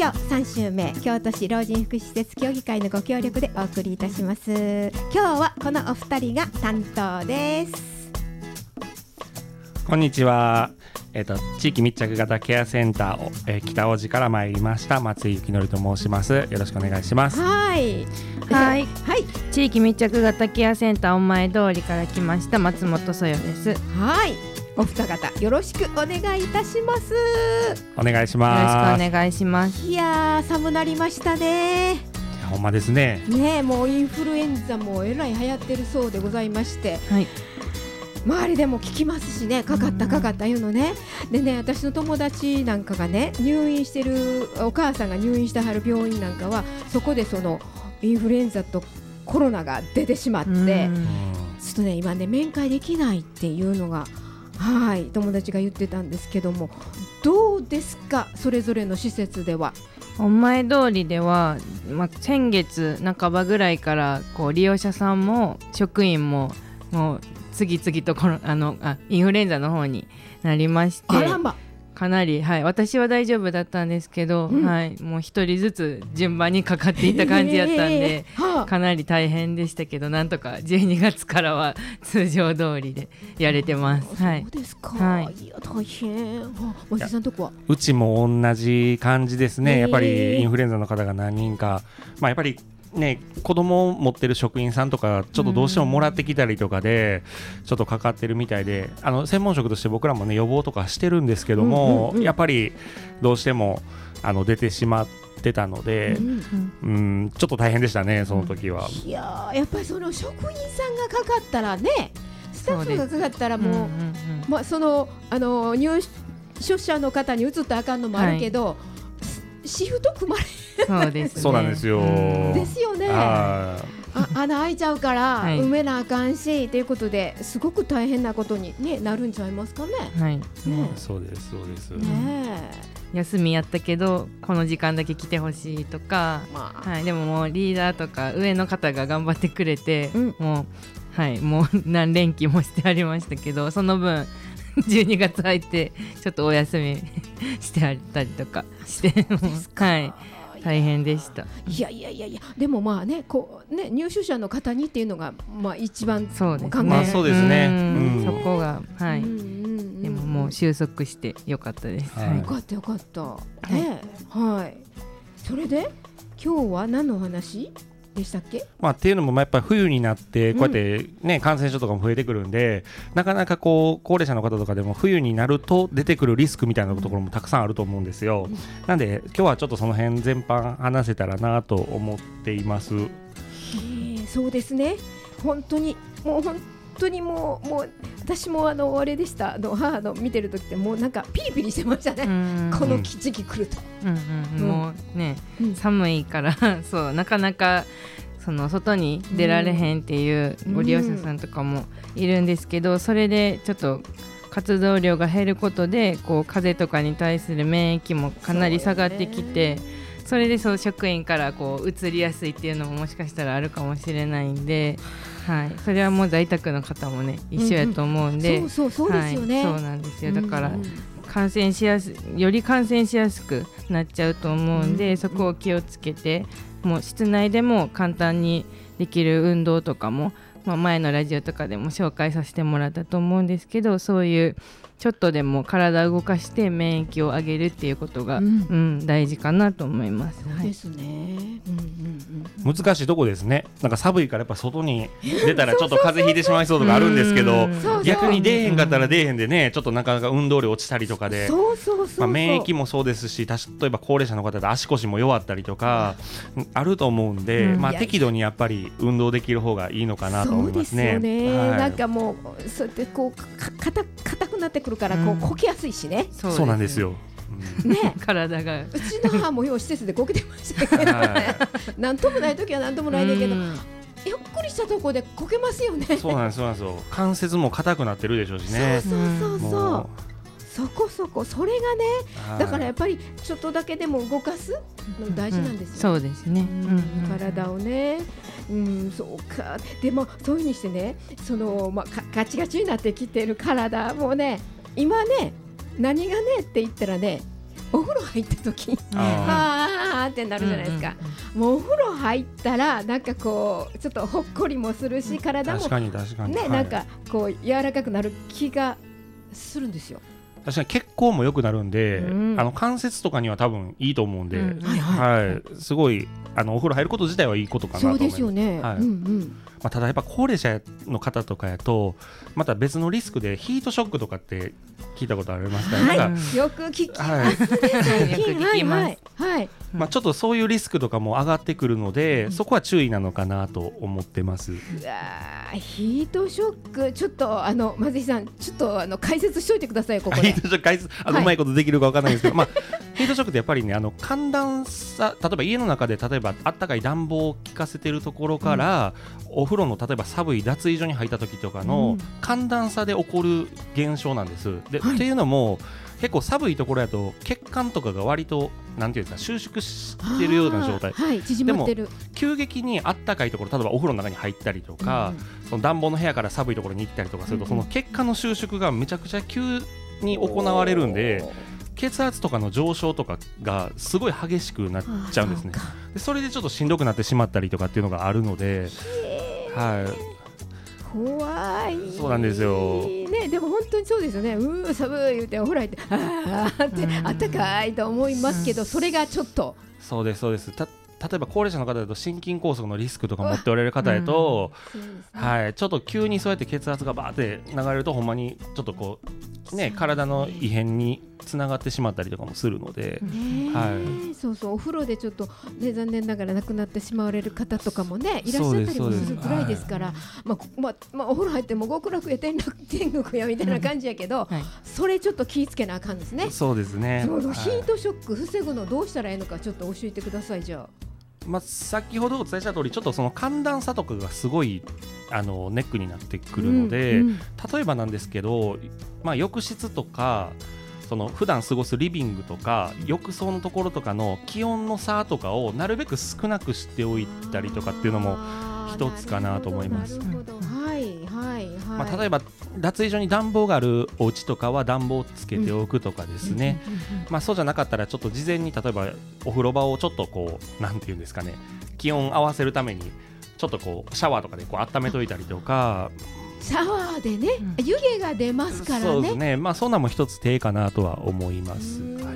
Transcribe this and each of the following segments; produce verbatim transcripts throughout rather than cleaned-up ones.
今日さん週目、京都市老人福祉施設協議会のご協力でお送りいたします。今日はこのお二人が担当です。 こんにちは、えー、と地域密着型ケアセンターを、えー、北大路から参りました松井幸則と申します。よろしくお願いします。 はいはい、 はい、 地域密着型ケアセンターお前通りから来ました松本そよです。 はい、お二方よろしくお願いいたします。 お願いします。 よろしくお願いします。 いやー寒なりましたね。 ほんまですね。 ねえ、もうインフルエンザもえらい流行ってるそうでございまして、 はい、 周りでも聞きますしね、かかったかかったいうのね。でね、私の友達なんかがね、入院してるお母さんが入院してはる病院なんかはそこでそのインフルエンザとコロナが出てしまって、ちょっとね今ね面会できないっていうのが、はい、友達が言ってたんですけども、どうですか、それぞれの施設では。 お前通りでは、まあ、先月半ばぐらいからこう利用者さんも職員ももう次々とこのあのあインフルエンザの方になりまして、 あらま、 かなり、はい、私は大丈夫だったんですけど、うん、はい、もう一人ずつ順番にかかっていった感じだったんで、えーはあ、かなり大変でしたけど、なんとかじゅうにがつからは通常通りでやれてます。はい、 そうですか、 はい、 いや大変。松井さんとこは。 うちも同じ感じですね。やっぱりインフルエンザの方が何人か、まあ、やっぱりね、子供を持ってる職員さんとかちょっとどうしてももらってきたりとかでちょっとかかってるみたいで、あの専門職として僕らもね予防とかしてるんですけども、うんうんうん、やっぱりどうしてもあの出てしまってたので、うんうん、うんちょっと大変でしたね、その時は。 いややっぱりその職員さんがかかったらね、スタッフがかかったらもう、うんうんうん、まあ、そのあの入所者の方に移ったらあかんのもあるけど、はい、シフト組まれそうですね。 そうなんですよ。 ですよね。あ穴開いちゃうから埋めなあかんし、はい、ということですごく大変なことに、ね、なるんちゃいますかね。 はい、 ね、 そうですそうです、 ね、 休みやったけどこの時間だけ来てほしいとか、まあ、はい、でももうリーダーとか上の方が頑張ってくれて、うん、もう、はい、もう何連勤もしてありましたけど、その分じゅうにがつ入ってちょっとお休みしてあったりとかしてはい、大変でした。 いやいやいやいや、でもまあね、こうね、入所者の方にっていうのがまあ一番そうですね。 まあそうですね。 うん、そこが、はい、でももう収束してよかったです。 はい、よかったよかった。ね、はい。それで今日は何のお話でしたっけ？ まあ、っていうのもやっぱり冬になってこうやってね、うん、感染症とかも増えてくるんで、なかなかこう高齢者の方とかでも冬になると出てくるリスクみたいなところもたくさんあると思うんですよ。うん、なんで今日はちょっとその辺全般話せたらなと思っています。えー、そうですね。本当にもう本当にもうもう私もあのあれでした。あの母の見てる時ってもうなんかピリピリしてましたね。この時期来ると、 うんうんうん、もうね、うん、寒いからそうなかなかその外に出られへんっていうご利用者さんとかもいるんですけど、それでちょっと活動量が減ることでこう風邪とかに対する免疫もかなり下がってきて、それでそう職員からこう移りやすいっていうのももしかしたらあるかもしれないんで、はい、それはもう在宅の方もね一緒やと思うんで、 うんうん、そうそうそうですよね、 はい、そうなんですよ。だから、うんうん、感染しやすより感染しやすくなっちゃうと思うんで、うんうん、そこを気をつけて、もう室内でも簡単にできる運動とかも、まあ、前のラジオとかでも紹介させてもらったと思うんですけど、そういうちょっとでも体を動かして免疫を上げるっていうことが、うんうん、大事かなと思います。 そうですね、うんうんうん、難しいとこですね。なんか寒いからやっぱ外に出たらちょっと風邪ひいてしまいそうとかあるんですけど、逆に出えへんかったら出えへんでね、ちょっとなかなか運動量落ちたりとかで、 そうそうそうそう、 まあ、免疫もそうですし、例えば高齢者の方で足腰も弱ったりとかあると思うんで、うん、まあ、適度にやっぱり運動できる方がいいのかなと思いますね。 そうですよね、 はい、 なんかもうそうやってこう硬くなってくるからこう、うん、こけやすいしね。 そうですね、そうなんですよ。 ね、 体がうちの母もよう施設でこけてましたけどね、はい、なんともない時はなんともないねんけど、ゆっくりしたところでこけますよね。 そうなんです、そうなんですよ。関節も硬くなってるでしょうしね。 そうそうそうそう、そこそこそれがね、だからやっぱりちょっとだけでも動かすの大事なんですよ、 うん、そうですね、うん、 体をね、うん、そうか。でもそういう風にしてね、その、まあ、ガチガチになってきてる体もね、今ね何がねって言ったらね、お風呂入った時、あーってなるじゃないですか、うんうんうん、もうお風呂入ったらなんかこうちょっとほっこりもするし、体も確かに確かに、 ね、 はい、 なんかこう柔らかくなる気がするんですよ。 確かに血行も良くなるんで、うん、あの関節とかには多分いいと思うんで、うん、はいはいはい、すごいあのお風呂入ること自体はいいことかなと思います。 そうですよね、 はい、 うんうん、 まあ、ただやっぱ高齢者の方とかやとまた別のリスクでヒートショックとかって聞いたことありますか、 はい、 なんかよく聞きますね、最近はいはいはい、 まあ、ちょっとそういうリスクとかも上がってくるので、うん、そこは注意なのかなと思ってます。うわヒートショックちょっとあの松井さんちょっとあの解説しといてください。ここでヒートショック解説あの、はい、うまいことできるか分からないんですけど、まあ、ヒートショックってやっぱりねあの寒暖差、例えば家の中で例えばあったかい暖房を効かせてるところから、うん、お風呂の例えば寒い脱衣所に入った時とかの寒暖差で起こる現象なんです。で、はい、っていうのも結構寒いところやと血管とかが割となんていうんですか収縮してるような状態、 はい、縮まってる。 でも急激にあったかいところ例えばお風呂の中に入ったりとか、うん、その暖房の部屋から寒いところに行ったりとかすると、うん、その血管の収縮がめちゃくちゃ急に行われるんで血圧とかの上昇とかがすごい激しくなっちゃうんですね。でそれでちょっとしんどくなってしまったりとかっていうのがあるので、はい、 怖い。 そうなんですよ、 ね、でも本当にそうですよね。うー寒い言うてお風呂入ってあーってあったかいと思いますけど、それがちょっとそうですそうです。た例えば高齢者の方だと心筋梗塞のリスクとか持っておられる方だと、うんね、はい、ちょっと急にそうやって血圧がバーって流れるとほんまにちょっとこうね体の異変につながってしまったりとかもするので、 ね、はい、そうそうお風呂でちょっと、ね、残念ながら亡くなってしまわれる方とかもねいらっしゃったりもするぐらいですから、まあままあ、お風呂入っても極楽や天国やみたいな感じやけど、うんはい、それちょっと気ぃつけなあかんですね。 そうですね。 そうヒートショック防ぐのどうしたらいいのかちょっと教えてください。じゃあまあ、先ほどお伝えした通りちょっとその寒暖差とかがすごいあのネックになってくるので、うんうん、例えばなんですけど、まあ、浴室とかその普段過ごすリビングとか浴槽のところとかの気温の差とかをなるべく少なくしておいたりとかっていうのも一つかなと思います。 はいはいはい。 まあ、例えば脱衣所に暖房があるお家とかは暖房をつけておくとかですね、まあ、そうじゃなかったらちょっと事前に例えばお風呂場をちょっとこうなんていうんですかね気温合わせるためにちょっとこうシャワーとかでこう温めといたりとかシャワーでね、うん、湯気が出ますからね。 そうですね、まあ、そんなも一つ手かなとは思います。はい、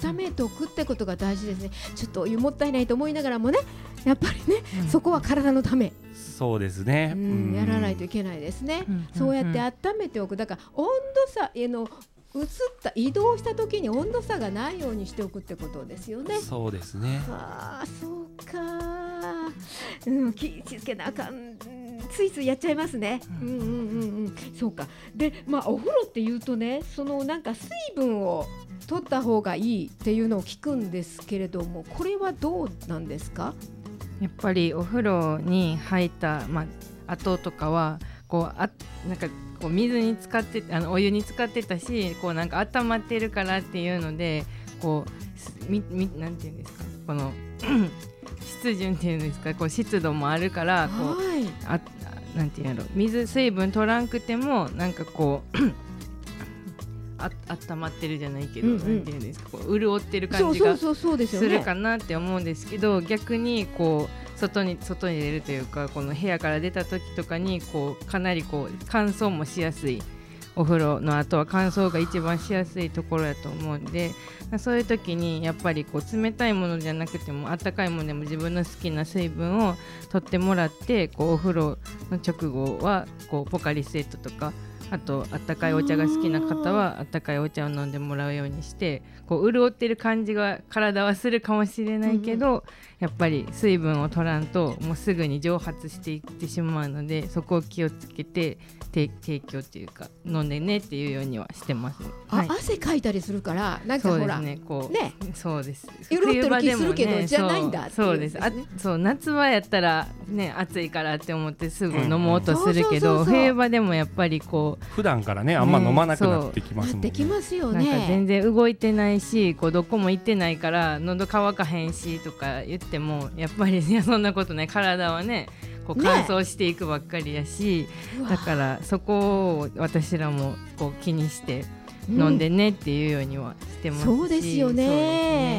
温めておくってことが大事ですね。ちょっとお湯もったいないと思いながらもねやっぱりね、うん、そこは体のためそうですね、 うん、やらないといけないですね、うん、そうやって温めておく。だから温度差への移った移動した時に温度差がないようにしておくってことですよね。 そうですね。 ああそうか、うん、気ぃつけなあかん、ついついやっちゃいますね、うん、うんうんうんうんそうか。でまあお風呂っていうとねそのなんか水分を取った方がいいっていうのを聞くんですけれどもこれはどうなんですか？ やっぱりお風呂に入った、まあ、後とかはこうあなんかこう水に浸かってあのお湯に浸かってたしこうなんか温まってるからっていうのでこうみみなんていうんですかこの湿潤っていうんですかこう湿度もあるからこうあなんていうんやろ水水分取らんくてもなんかこうあ温まってるじゃないけど、うんうん、なんていうんですかこう潤ってる感じがするかなって思うんですけど逆にこう外に外に出るというかこの部屋から出た時とかにこうかなりこう乾燥もしやすいお風呂の後は乾燥が一番しやすいところだと思うんでそういう時にやっぱりこう冷たいものじゃなくても温かいものでも自分の好きな水分を取ってもらってこうお風呂の直後はこうポカリスエットとかあとあったかいお茶が好きな方はあったかいお茶を飲んでもらうようにしてこう潤ってる感じが体はするかもしれないけど、うん、やっぱり水分を取らんともうすぐに蒸発していってしまうのでそこを気をつけて提供っていうか飲んでねっていうようにはしてます、ねはい、あ汗かいたりするからなんかほらそうですねこうねそうです潤ってる気するけど、ね、じゃないんだっていう、 そうですあそう夏場やったらね暑いからって思ってすぐ飲もうとするけど冬場でもやっぱりこう普段からねあんま飲まなくなってきますもんね。 なってきますよね。 なんか全然動いてないしこうどこも行ってないから喉乾かへんしとか言ってもやっぱり、ね、そんなことない体はねこう乾燥していくばっかりやし、ね、だからそこを私らもこう気にして飲んでねっていうようにはしてますし、 うん、そうですよね。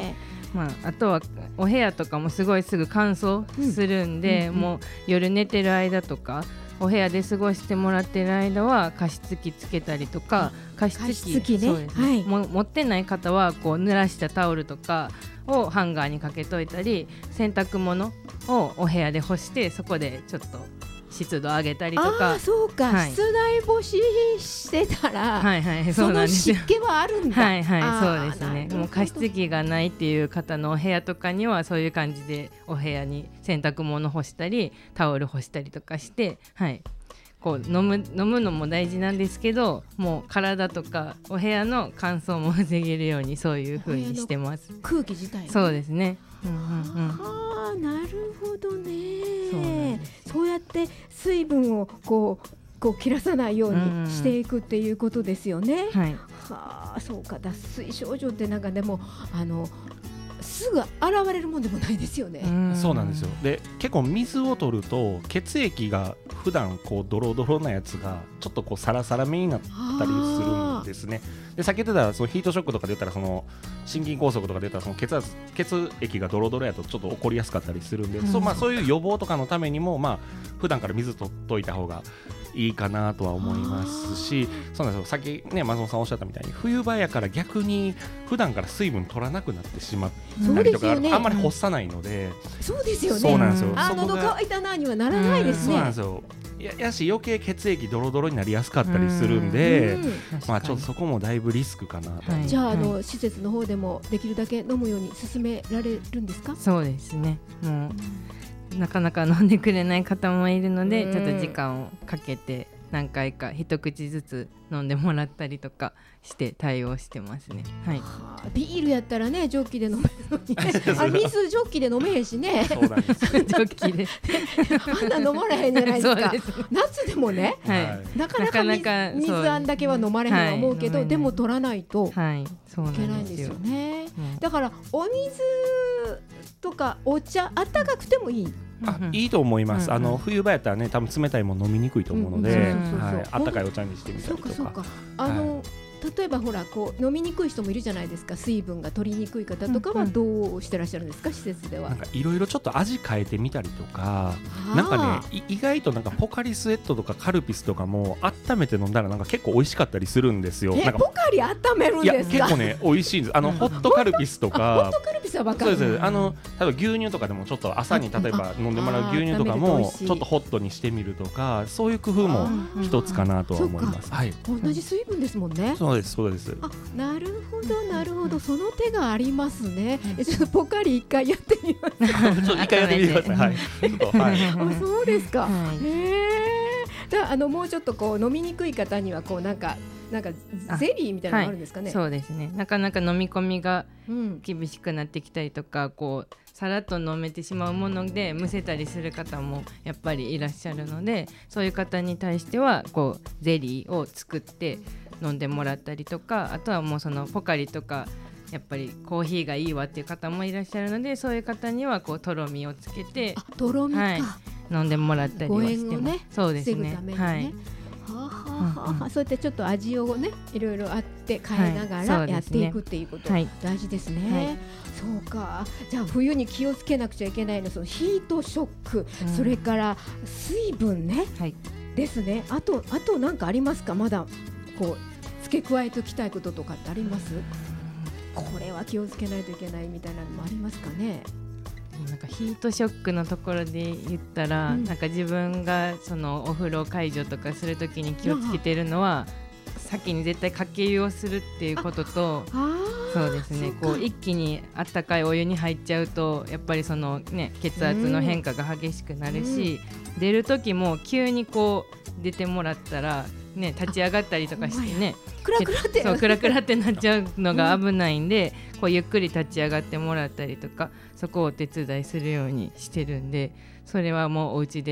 まあ、あとはお部屋とかもすごいすぐ乾燥するんで、うんうんうん、もう夜寝てる間とかお部屋で過ごしてもらってる間は加湿器つけたりとか、加湿器、 加湿器ね、 そうですね、はい、も持ってない方はこう濡らしたタオルとかをハンガーにかけといたり、洗濯物をお部屋で干してそこでちょっと湿度上げたりとか。 あそうか、はい、室内干ししてたら、はいはい、そうなんですよ、その湿気はあるんだ。 はいはい、そうですね。もう加湿器がないっていう方のお部屋とかにはそういう感じでお部屋に洗濯物干したりタオル干したりとかして、はい、こう飲む、飲むのも大事なんですけど、もう体とかお部屋の乾燥も防げるようにそういう風にしてます。 空気自体、 そうですね、うんうんうん、 あなるほどね。そう、そうやって水分をこうこう切らさないようにしていくっていうことですよね、うんうん、はい、はあ、そうか、脱水症状ってなんかでもあのすぐ現れるもんでもないですよね。 うんそうなんですよ。で結構水を取ると血液が普段こうドロドロなやつがちょっとこうサラサラめになったりするんですね。で先ほど言ったそのヒートショックとかで言ったらその心筋梗塞とかで言ったらその血圧血液がドロドロやとちょっと起こりやすかったりするんで、うんそうまあ、そういう予防とかのためにも、まあ、普段から水取っといた方がいいかなとは思いますし、そうなんですよ、さっきね松本さんおっしゃったみたいに冬場やから逆に普段から水分取らなくなってしまったりとか、ね、あんまり干さないので、 そうですよね、 そうなんですよ、 あ喉乾いたなにはならないですね。 そうなんですよ、や, やし余計血液ドロドロになりやすかったりするんで、んまあ、ちょっとそこもだいぶリスクかなと、はい、 じゃあ、あの、はい、施設の方でもできるだけ飲むように勧められるんですか？ そうですね、もうなかなか飲んでくれない方もいるので、ちょっと時間をかけて何回か一口ずつ飲んでもらったりとかして対応してますね、はい、 はあ、ビールやったらねジョッキで飲めるのにあ水ジョッキで飲めへんしね。 そうなんですジョッキであんな飲まれへんじゃないですか。です夏でもね、はい、なかなか 水, なかなか水あんだけは飲まれへんと思うけど、はい、でも取らないといけないんですよね、はい、だからお水とかお茶あったかくてもいい。 あいいと思います、うんうん、あの冬場やったらね多分冷たいもの飲みにくいと思うので、あったかいお茶にしてみたりとか。 そうかそうか、あの、はい、例えばほらこう飲みにくい人もいるじゃないですか。水分が取りにくい方とかはどうしてらっしゃるんですか、施設では。なんかいろいろちょっと味変えてみたりとか、なんかね意外となんかポカリスエットとかカルピスとかも温めて飲んだらなんか結構美味しかったりするんですよ。 えなんかポカリ温めるんですか？ いや結構ね美味しいんです。あのホットカルピスとかホットカルピスは分かる。 そうです。あの例えば牛乳とかでもちょっと朝に例えば飲んでもらう牛乳とかもちょっとホットにしてみるとか、そういう工夫も一つかなとは思います。はい。 同じ水分ですもんね。 そうですそうです。 あなるほどなるほど、その手がありますね。えちょっとポカリ一回やってみます。 ちょっと一回やってみてください。はい。ちょっとはい。 あそうですか。 はい、 へえ。じゃああのもうちょっとこう飲みにくい方にはこうなんかなんかゼリーみたいなのがあるんですかね。 はい、そうですね。なかなか飲み込みが厳しくなってきたりとか、うん、こうさらっと飲めてしまうものでむせたりする方もやっぱりいらっしゃるので、そういう方に対してはこうゼリーを作って飲んでもらったりとか、あとはもうそのポカリとかやっぱりコーヒーがいいわっていう方もいらっしゃるので、そういう方にはこうとろみをつけて、 あとろみか、はい、 飲んでもらったりはしてます。 誤嚥をね、 そうですね、 防ぐためにね、はい、はあはあはあ、うん、そうやってちょっと味をねいろいろあって変えながらやっていくっていうこと、はい、大事ですね、はい、そうか。じゃあ冬に気をつけなくちゃいけないのそのヒートショック、うん、それから水分ね、はい、ですね。あとあと何かありますか？まだこう付け加えておきたいこととかってあります？これは気をつけないといけないみたいなのもありますかね？ なんかヒートショックのところで言ったら、うん、なんか自分がそのお風呂解除とかするときに気をつけてるのは、先に絶対かけ湯をするっていうことと、そうですね、こう一気にあったかいお湯に入っちゃうとやっぱりその、ね、血圧の変化が激しくなるし、うん、出る時も急にこう出てもらったら、ね、立ち上がったりとかしてね、 クラクラってそうクラクラってなっちゃうのが危ないんで、うん、こうゆっくり立ち上がってもらったりとか、そこをお手伝いするようにしてるんで、それはもうお家で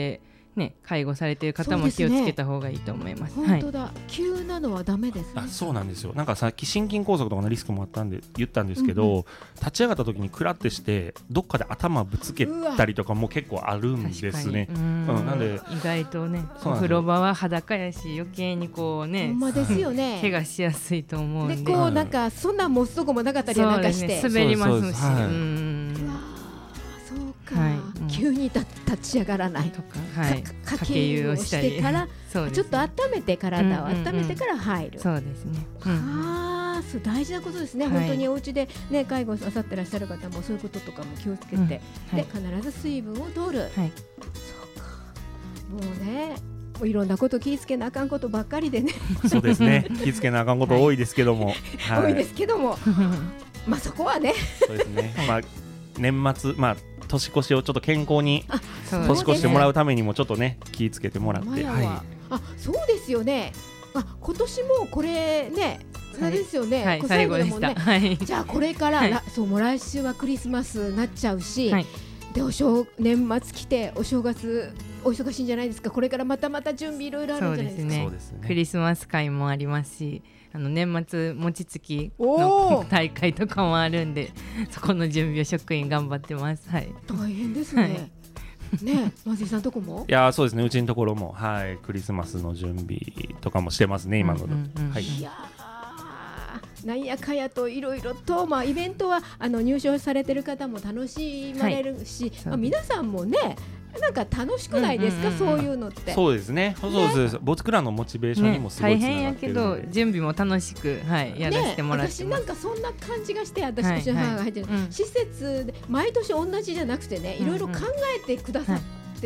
ね、介護されている方も気をつけた方がいいと思います。 本当だ、はい、急なのはダメですね。 あ、そうなんですよ。なんかさっき心筋梗塞とかのリスクもあったんで言ったんですけど、うんうん、立ち上がった時にクラってしてどっかで頭ぶつけたりとかも結構あるんですね。うん、なんで意外とね、お風呂場は裸やし余計にこうね、 ほんまですよね怪我しやすいと思うんで、 でこうなんかそんな持つとこもなかったりなんかして、 そうですね、滑りますし、 はい、 うん、そうか、はい、急に立ち上がらないとか、はい、かけ湯をしてからちょっと温めて体を温めてから入る、 そうですね、 うん、あ、そう大事なことですね、はい、本当にお家で、ね、介護なさってらっしゃる方もそういうこととかも気をつけて、うん、で、はい、必ず水分を取る、はい、そうか、もうね、もういろんなこと気をつけなあかんことばっかりでねそうですね、気をつけなあかんこと多いですけども、 はいはい、多いですけどもまあそこはねそうですね、まあ、年末、まあ年越しをちょっと健康に年越してもらうためにもちょっとね気をつけてもらって、はい、 あ、そうですよね、あ、今年もこれね、そうですよね、 はい、最後でした、はい、 じゃあこれから、はい、そうもう来週はクリスマスになっちゃうし、はい、でお正年末来てお正月お忙しいんじゃないですか。これからまたまた準備いろいろあるんじゃないですか。 そうですね、クリスマス会もありますし、あの年末餅つきの大会とかもあるんで、そこの準備を職員頑張ってます、はい、 大変ですね、はい、ね、松井さんとこもいや、そうですね、うちのところも、はい、クリスマスの準備とかもしてますね、今の、うんうんうん、はい、いやなんやかやといろいろと、まあ、イベントはあの入賞されてる方も楽しまれるし、はい、まあ、皆さんもねなんか楽しくないですか、うんうんうん、そういうのって。 そうですね、そうです、ね、僕らのモチベーションにもすごいつながってるので、 ね、大変やけど準備も楽しく、はい、やらせてもらってます、 ね、私なんかそんな感じがして、私たちの母が入ってる、はいはい、うん、施設で毎年同じじゃなくてね、いろいろ考えてくださって、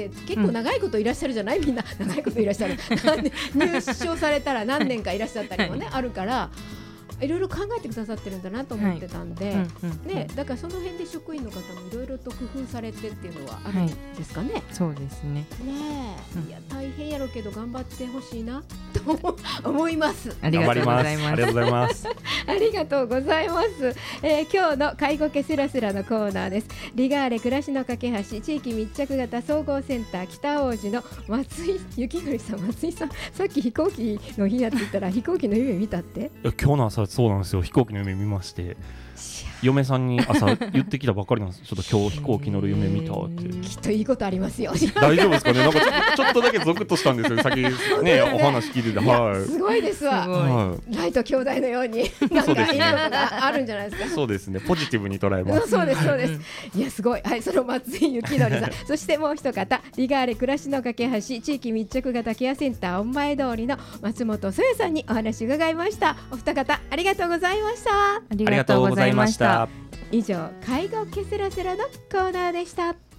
うんうん、結構長いこといらっしゃるじゃない、みんな長いこといらっしゃる入賞されたら何年かいらっしゃったりもね、はい、あるからいろいろ考えてくださってるんだなと思ってたんで、はい、うんうん、ね、だからその辺で職員の方もいろいろと工夫されてっていうのはあるんですかね、はい、 そうですね、 ねえ、うん、いや大変やろうけど頑張ってほしいなと思います。 ありがとうございます。 ありがとうございますありがとうございます、えー、今日の介護系スラスラのコーナーです。リガーレ暮らしの架け橋地域密着型総合センター北大路の松井幸則さん、松井さん、さっき飛行機の日やって言ったら飛行機の夢見たって。 今日の朝そうなんですよ、飛行機の夢見まして、嫁さんに朝言ってきたばっかりなんです。ちょっと今日飛行機乗る夢見たって。 きっといいことありますよ。 大丈夫ですかね。なんかちょっと、ちょっとだけゾクッとしたんですよ。先ねお話聞いてて、はい。 すごいですわ。はい、ライト兄弟のようになんかいいことがあるんじゃないですか。 そうですね。ポジティブに捉えます。 そうですそうです。いやすごい。はい、その松井幸則さん、そしてもう一方、リガーレ暮らしの架け橋地域密着型ケアセンター御前通りの松本そやさんにお話伺いました。お二方ありがとうございました。 ありがとうございました。 以上、介護ケセラセラのコーナーでした。